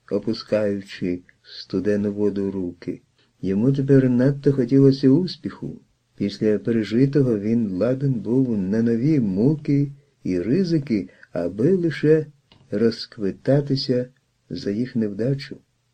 опускаючи студену воду руки. Йому тепер надто хотілося успіху. Після пережитого він ладен був на нові муки і ризики, аби лише розквитатися за їх невдачу.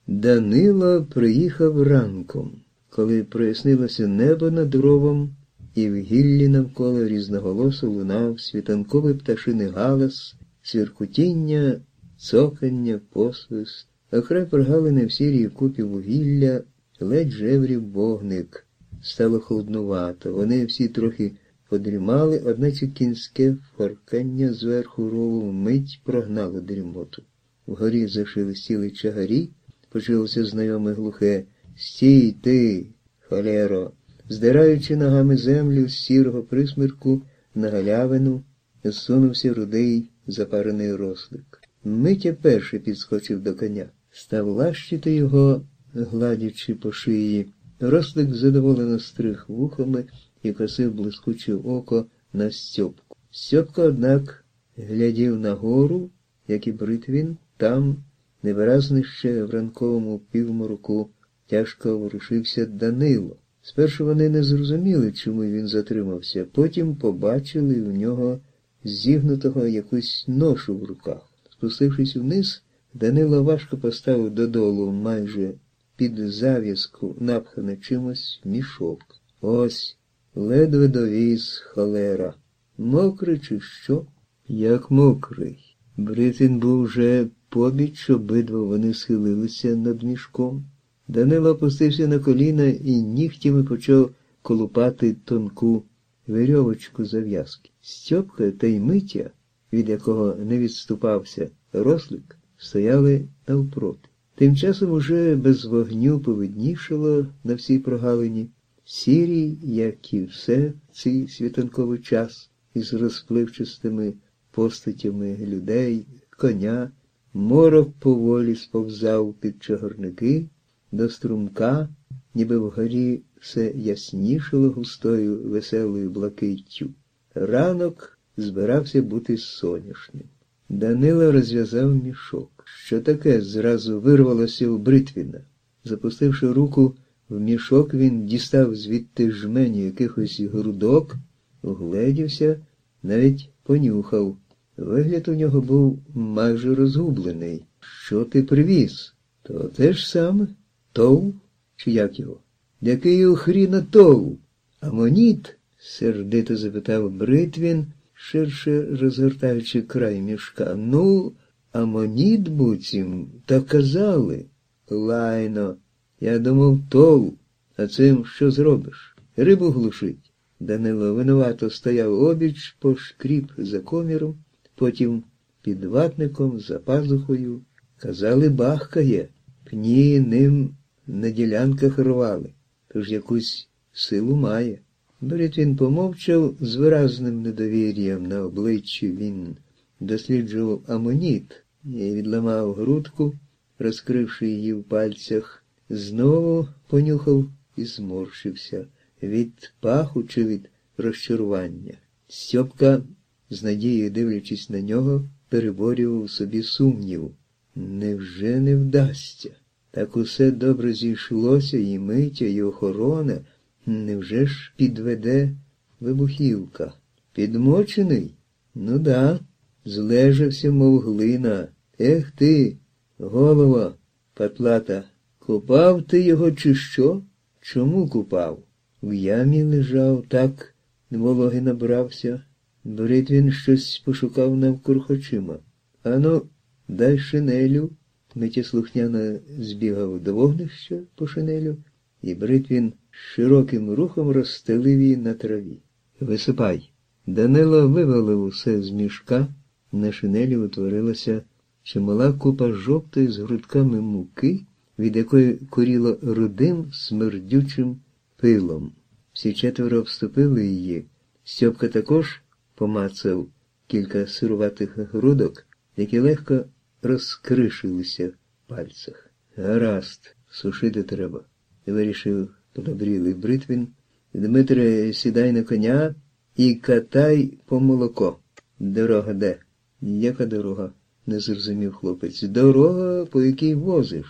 Данило приїхав ранком, коли прояснилося небо над ровом, і в гіллі навколо різноголосо лунав світанковий пташиний галас, цвіркутіння, цокання, посвист. Окрай прогалини в сірій купі вугілля ледь жеврів вогник. Стало холоднувато. Вони всі трохи подрімали, одначе кінське форкання зверху рову вмить прогнало дрімоту. Вгорі зашелестіли чагарі, почулося знайоме глухе «Стій ти, холєро!». Здираючи ногами землю з сірого присмірку на галявину, зсунувся рудий запарений рослик. Митя перший підскочив до коня. Став лащити його, гладячи по шиї. Рослик задоволено стриг вухами і косив блискуче око на Стьопку. Стьопка, однак, глядів нагору, як і Бритвін, там, невиразно ще в ранковому півмороку, тяжко ворушився Данило. Спершу вони не зрозуміли, чому він затримався, потім побачили в нього зігнутого якусь ношу в руках. Спустившись вниз, Данило важко поставив додолу майже під зав'язку, напхане чимось, мішок. Ось, ледве довіз, холера. Мокрий чи що? Як мокрий. Бритвін був вже побіч, обидва вони схилилися над мішком. Данило опустився на коліна і нігтями почав колупати тонку вирьовочку зав'язки. Стьопка та й Митя, від якого не відступався рослик, стояли навпроти. Тим часом уже без вогню повиднішало на всій прогалині, сірій, як і все цей світанковий час, із розпливчастими постатями людей, коня. Морок поволі сповзав під чагарники до струмка, ніби вгорі все яснішало густою веселою блакиттю. Ранок збирався бути соняшним. Данило розв'язав мішок. Що таке? Зразу вирвалося у Бритвіна. Запустивши руку в мішок, він дістав звідти жменю якихось грудок, угледівся, навіть понюхав. Вигляд у нього був майже розгублений. Що ти привіз? То те ж саме. Тов? Чи як його? Який у хріна тов? Амоніт? Сердито запитав Бритвін, ширше розгортаючи край мішка. Ну, амоніт буцім, та казали. Лайно, я думав тов, а цим що зробиш? Рибу глушить. Данило винувато стояв обіч, пошкріп за коміром, потім під ватником, за пазухою. Казали, бахкає, пні ним на ділянках рвали, тож якусь силу має. Бритвін помовчав з виразним недовір'ям на обличчі. Він досліджував амоніт і відламав грудку, розкривши її в пальцях, знову понюхав і зморщився. Від паху чи від розчарування. Стьопка, з надією дивлячись на нього, переборював у собі сумнів. Невже не вдасться? Так усе добре зійшлося, і Митя, і охорона. Невже ж підведе вибухівка? Підмочений? Ну да, злежався, мов глина. Ех ти, голова патлата, купав ти його чи що? Чому купав? В ямі лежав, так вологи набрався. Бритвін щось пошукав навкруг очима. Ану, дай шинелю. Митя слухняно збігав до вогнища по шинелю, і Бритвін широким рухом розстелив її на траві. Висипай. Данило вивалив усе з мішка. На шинелі утворилася чимала купа жовтої з грудками муки, від якої куріло рудим смердючим пилом. Всі четверо обступили її. Стьопка також помацав кілька сируватих грудок, які легко розкришилися в пальцях. Гаразд, сушити треба, вирішив подобрілий Бритвін. Дмитре, сідай на коня і катай по молоко. Дорога де? Яка дорога? не зрозумів хлопець. Дорога, по якій возиш.